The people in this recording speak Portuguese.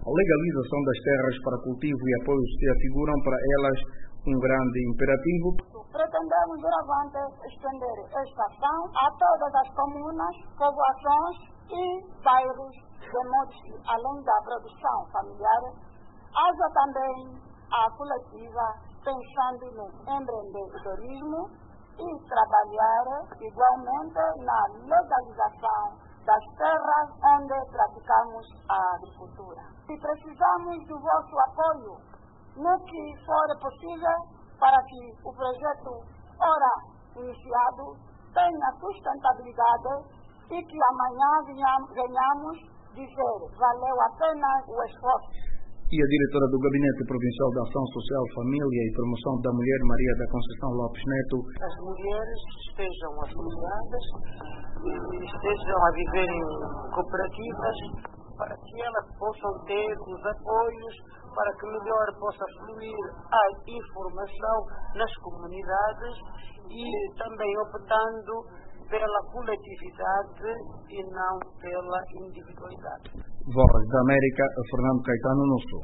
legalização das terras para cultivo e apoio se afiguram para elas um grande imperativo. Pretendemos, doravante, estender esta ação a todas as comunas, povoações e bairros, de modo que, além da produção familiar, haja também a coletiva pensando no empreendedorismo e trabalhar igualmente na legalização das terras onde praticamos a agricultura. E precisamos do vosso apoio no que for possível para que o projeto, ora iniciado, tenha sustentabilidade e que amanhã venhamos dizer valeu a pena o esforço. E a diretora do Gabinete Provincial de Ação Social, Família e Promoção da Mulher, Maria da Conceição Lopes Neto. As mulheres estejam associadas e estejam a viver em cooperativas para que elas possam ter os apoios, para que melhor possa fluir a informação nas comunidades e também optando pela coletividade e não pela individualidade. Voz da América, Fernando Caetano, no Sul.